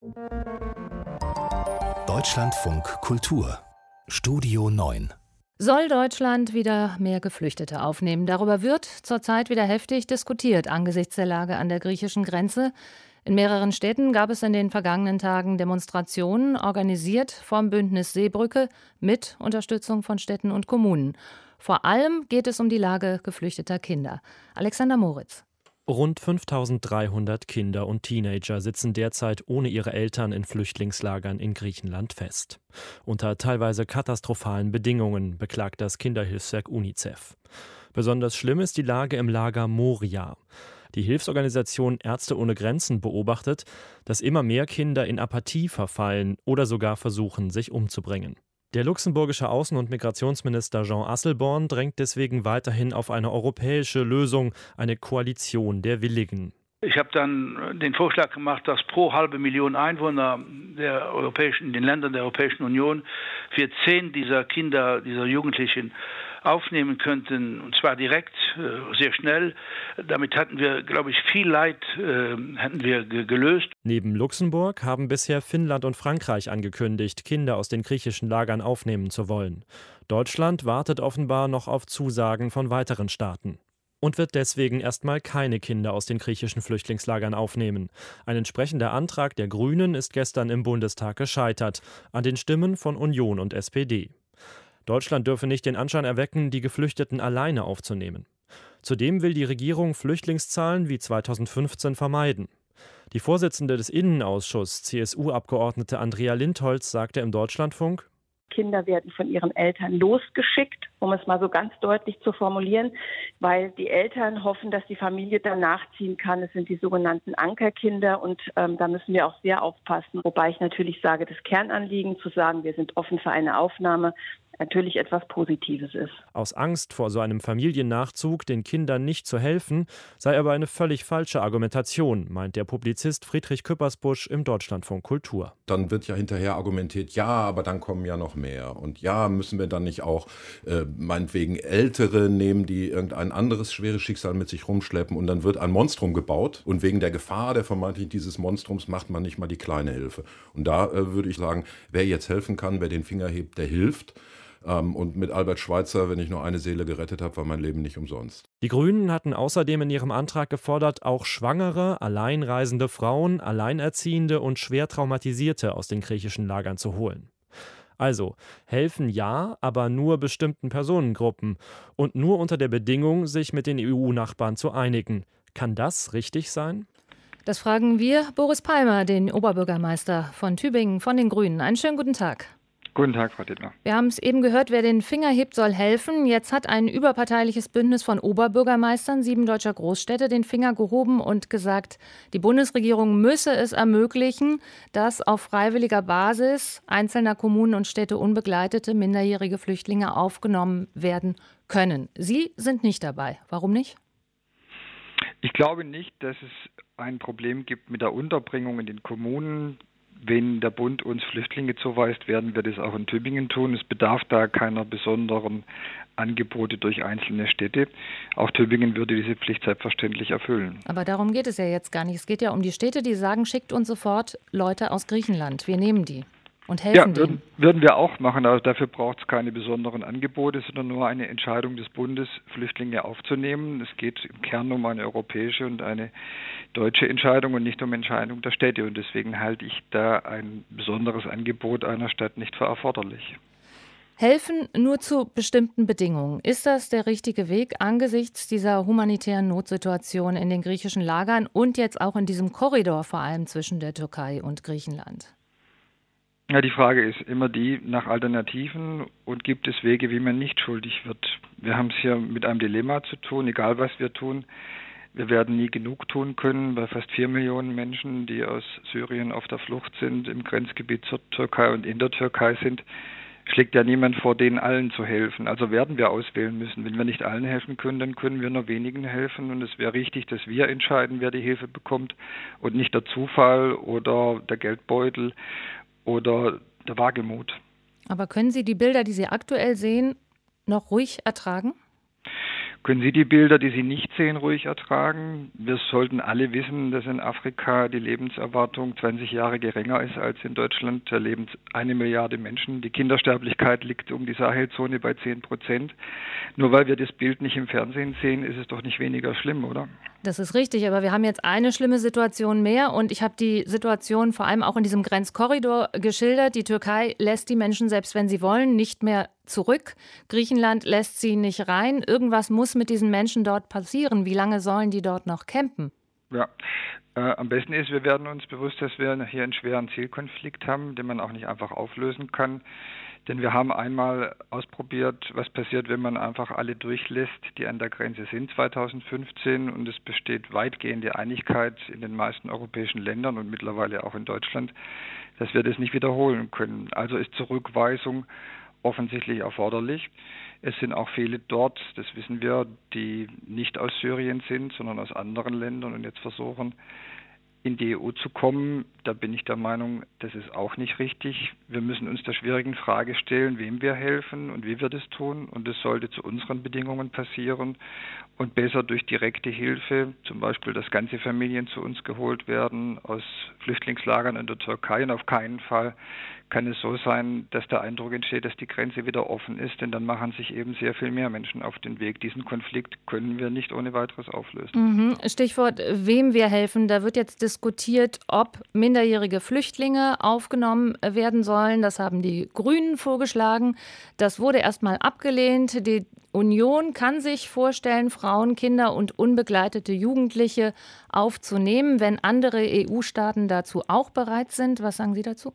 Deutschlandfunk Kultur Studio 9. Soll Deutschland wieder mehr Geflüchtete aufnehmen? Darüber wird zurzeit wieder heftig diskutiert angesichts der Lage an der griechischen Grenze. In mehreren Städten gab es in den vergangenen Tagen Demonstrationen, organisiert vom Bündnis Seebrücke mit Unterstützung von Städten und Kommunen. Vor allem geht es um die Lage geflüchteter Kinder. Alexander Moritz. Rund 5.300 Kinder und Teenager sitzen derzeit ohne ihre Eltern in Flüchtlingslagern in Griechenland fest. Unter teilweise katastrophalen Bedingungen, beklagt das Kinderhilfswerk UNICEF. Besonders schlimm ist die Lage im Lager Moria. Die Hilfsorganisation Ärzte ohne Grenzen beobachtet, dass immer mehr Kinder in Apathie verfallen oder sogar versuchen, sich umzubringen. Der luxemburgische Außen- und Migrationsminister Jean Asselborn drängt deswegen weiterhin auf eine europäische Lösung, eine Koalition der Willigen. Ich habe dann den Vorschlag gemacht, dass pro 500.000 Einwohner in den Ländern der Europäischen Union wir 10 dieser Kinder, dieser Jugendlichen aufnehmen könnten, und zwar direkt, sehr schnell. Damit hatten wir, glaube ich, viel Leid gelöst. Neben Luxemburg haben bisher Finnland und Frankreich angekündigt, Kinder aus den griechischen Lagern aufnehmen zu wollen. Deutschland wartet offenbar noch auf Zusagen von weiteren Staaten. Und wird deswegen erstmal keine Kinder aus den griechischen Flüchtlingslagern aufnehmen. Ein entsprechender Antrag der Grünen ist gestern im Bundestag gescheitert, an den Stimmen von Union und SPD. Deutschland dürfe nicht den Anschein erwecken, die Geflüchteten alleine aufzunehmen. Zudem will die Regierung Flüchtlingszahlen wie 2015 vermeiden. Die Vorsitzende des Innenausschusses, CSU-Abgeordnete Andrea Lindholz, sagte im Deutschlandfunk: Kinder werden von ihren Eltern losgeschickt, um es mal so ganz deutlich zu formulieren, weil die Eltern hoffen, dass die Familie dann nachziehen kann. Es sind die sogenannten Ankerkinder und da müssen wir auch sehr aufpassen. Wobei ich natürlich sage, das Kernanliegen zu sagen, wir sind offen für eine Aufnahme, natürlich etwas Positives ist. Aus Angst vor so einem Familiennachzug, den Kindern nicht zu helfen, sei aber eine völlig falsche Argumentation, meint der Publizist Friedrich Küppersbusch im Deutschlandfunk Kultur. Dann wird ja hinterher argumentiert, ja, aber dann kommen ja noch mehr. Und ja, müssen wir dann nicht auch meinetwegen Ältere nehmen, die irgendein anderes schweres Schicksal mit sich rumschleppen, und dann wird ein Monstrum gebaut und wegen der Gefahr der vermeintlich dieses Monstrums macht man nicht mal die kleine Hilfe. Und da würde ich sagen, wer jetzt helfen kann, wer den Finger hebt, der hilft. Und mit Albert Schweitzer, wenn ich nur eine Seele gerettet habe, war mein Leben nicht umsonst. Die Grünen hatten außerdem in ihrem Antrag gefordert, auch schwangere, alleinreisende Frauen, Alleinerziehende und schwer Traumatisierte aus den griechischen Lagern zu holen. Also, helfen ja, aber nur bestimmten Personengruppen und nur unter der Bedingung, sich mit den EU-Nachbarn zu einigen. Kann das richtig sein? Das fragen wir Boris Palmer, den Oberbürgermeister von Tübingen von den Grünen. Einen schönen guten Tag. Guten Tag, Frau Dittler. Wir haben es eben gehört, wer den Finger hebt, soll helfen. Jetzt hat ein überparteiliches Bündnis von Oberbürgermeistern 7 deutscher Großstädte den Finger gehoben und gesagt, die Bundesregierung müsse es ermöglichen, dass auf freiwilliger Basis einzelner Kommunen und Städte unbegleitete minderjährige Flüchtlinge aufgenommen werden können. Sie sind nicht dabei. Warum nicht? Ich glaube nicht, dass es ein Problem gibt mit der Unterbringung in den Kommunen. Wenn der Bund uns Flüchtlinge zuweist, werden wir das auch in Tübingen tun. Es bedarf da keiner besonderen Angebote durch einzelne Städte. Auch Tübingen würde diese Pflicht selbstverständlich erfüllen. Aber darum geht es ja jetzt gar nicht. Es geht ja um die Städte, die sagen, schickt uns sofort Leute aus Griechenland. Wir nehmen die und helfen denen. Würden wir auch machen, aber dafür braucht es keine besonderen Angebote, sondern nur eine Entscheidung des Bundes, Flüchtlinge aufzunehmen. Es geht im Kern um eine europäische und eine deutsche Entscheidung und nicht um Entscheidung der Städte. Und deswegen halte ich da ein besonderes Angebot einer Stadt nicht für erforderlich. Helfen nur zu bestimmten Bedingungen. Ist das der richtige Weg angesichts dieser humanitären Notsituation in den griechischen Lagern und jetzt auch in diesem Korridor vor allem zwischen der Türkei und Griechenland? Ja, die Frage ist immer die nach Alternativen und gibt es Wege, wie man nicht schuldig wird. Wir haben es hier mit einem Dilemma zu tun, egal was wir tun. Wir werden nie genug tun können bei fast 4 Millionen Menschen, die aus Syrien auf der Flucht sind, im Grenzgebiet zur Türkei und in der Türkei sind. Schlägt ja niemand vor, denen allen zu helfen. Also werden wir auswählen müssen. Wenn wir nicht allen helfen können, dann können wir nur wenigen helfen. Und es wäre richtig, dass wir entscheiden, wer die Hilfe bekommt und nicht der Zufall oder der Geldbeutel oder der Wagemut. Aber können Sie die Bilder, die Sie aktuell sehen, noch ruhig ertragen? Können Sie die Bilder, die Sie nicht sehen, ruhig ertragen? Wir sollten alle wissen, dass in Afrika die Lebenserwartung 20 Jahre geringer ist als in Deutschland. Da leben 1 Milliarde Menschen. Die Kindersterblichkeit liegt um die Sahelzone bei 10%. Nur weil wir das Bild nicht im Fernsehen sehen, ist es doch nicht weniger schlimm, oder? Das ist richtig, aber wir haben jetzt eine schlimme Situation mehr und ich habe die Situation vor allem auch in diesem Grenzkorridor geschildert. Die Türkei lässt die Menschen, selbst wenn sie wollen, nicht mehr zurück. Griechenland lässt sie nicht rein. Irgendwas muss mit diesen Menschen dort passieren. Wie lange sollen die dort noch campen? Ja, am besten ist, wir werden uns bewusst, dass wir hier einen schweren Zielkonflikt haben, den man auch nicht einfach auflösen kann. Denn wir haben einmal ausprobiert, was passiert, wenn man einfach alle durchlässt, die an der Grenze sind 2015. Und es besteht weitgehende Einigkeit in den meisten europäischen Ländern und mittlerweile auch in Deutschland, dass wir das nicht wiederholen können. Also ist Zurückweisung offensichtlich erforderlich. Es sind auch viele dort, das wissen wir, die nicht aus Syrien sind, sondern aus anderen Ländern und jetzt versuchen, in die EU zu kommen. Da bin ich der Meinung, das ist auch nicht richtig. Wir müssen uns der schwierigen Frage stellen, wem wir helfen und wie wir das tun. Und das sollte zu unseren Bedingungen passieren und besser durch direkte Hilfe, zum Beispiel, dass ganze Familien zu uns geholt werden aus Flüchtlingslagern in der Türkei. Und auf keinen Fall kann es so sein, dass der Eindruck entsteht, dass die Grenze wieder offen ist, denn dann machen sich eben sehr viel mehr Menschen auf den Weg. Diesen Konflikt können wir nicht ohne weiteres auflösen. Stichwort, wem wir helfen. Da wird jetzt diskutiert, ob minderjährige Flüchtlinge aufgenommen werden sollen. Das haben die Grünen vorgeschlagen. Das wurde erstmal abgelehnt. Die Union kann sich vorstellen, Frauen, Kinder und unbegleitete Jugendliche aufzunehmen, wenn andere EU-Staaten dazu auch bereit sind. Was sagen Sie dazu?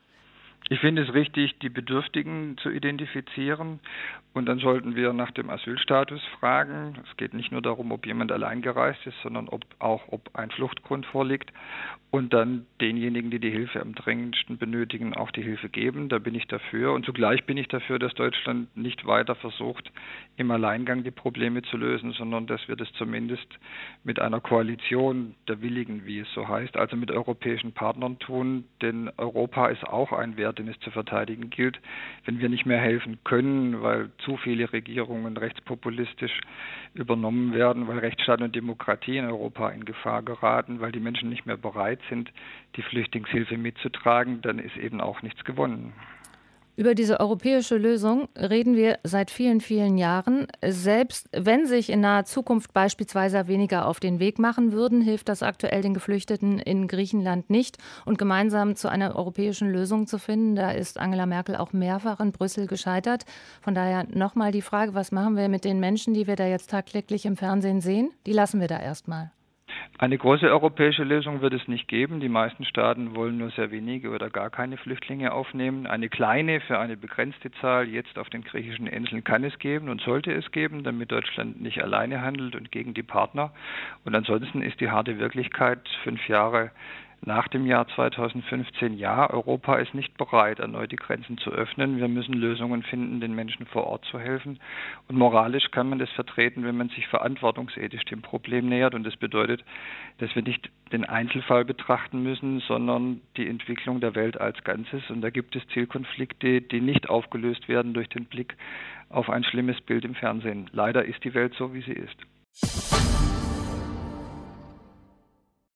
Ich finde es richtig, die Bedürftigen zu identifizieren und dann sollten wir nach dem Asylstatus fragen. Es geht nicht nur darum, ob jemand allein gereist ist, sondern ob ein Fluchtgrund vorliegt und dann denjenigen, die die Hilfe am dringendsten benötigen, auch die Hilfe geben. Da bin ich dafür und zugleich bin ich dafür, dass Deutschland nicht weiter versucht, im Alleingang die Probleme zu lösen, sondern dass wir das zumindest mit einer Koalition der Willigen, wie es so heißt, also mit europäischen Partnern tun, denn Europa ist auch ein Wert, den es zu verteidigen gilt. Wenn wir nicht mehr helfen können, weil zu viele Regierungen rechtspopulistisch übernommen werden, weil Rechtsstaat und Demokratie in Europa in Gefahr geraten, weil die Menschen nicht mehr bereit sind, die Flüchtlingshilfe mitzutragen, dann ist eben auch nichts gewonnen. Über diese europäische Lösung reden wir seit vielen, vielen Jahren. Selbst wenn sich in naher Zukunft beispielsweise weniger auf den Weg machen würden, hilft das aktuell den Geflüchteten in Griechenland nicht. Und gemeinsam zu einer europäischen Lösung zu finden, da ist Angela Merkel auch mehrfach in Brüssel gescheitert. Von daher nochmal die Frage, was machen wir mit den Menschen, die wir da jetzt tagtäglich im Fernsehen sehen? Die lassen wir da erstmal. Eine große europäische Lösung wird es nicht geben. Die meisten Staaten wollen nur sehr wenige oder gar keine Flüchtlinge aufnehmen. Eine kleine für eine begrenzte Zahl jetzt auf den griechischen Inseln kann es geben und sollte es geben, damit Deutschland nicht alleine handelt und gegen die Partner. Und ansonsten ist die harte Wirklichkeit 5 Jahre nach dem Jahr 2015, ja, Europa ist nicht bereit, erneut die Grenzen zu öffnen. Wir müssen Lösungen finden, den Menschen vor Ort zu helfen. Und moralisch kann man das vertreten, wenn man sich verantwortungsethisch dem Problem nähert. Und das bedeutet, dass wir nicht den Einzelfall betrachten müssen, sondern die Entwicklung der Welt als Ganzes. Und da gibt es Zielkonflikte, die nicht aufgelöst werden durch den Blick auf ein schlimmes Bild im Fernsehen. Leider ist die Welt so, wie sie ist.